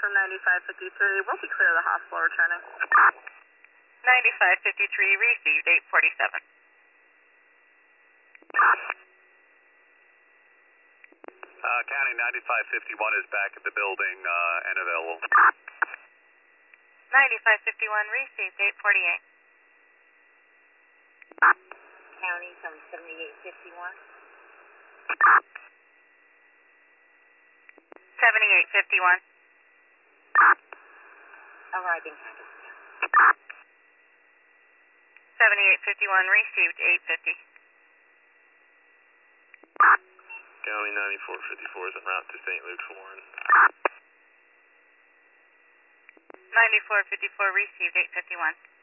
from 9553. We'll be clear of the hospital returning. 9553 received 847. County 9551 is back at the building and available. 9551 received 848. County from 7851. 7851. Arriving Henderson. 7851 received 850. County 9454 is en route to St. Luke's Warren. 9454 received 851.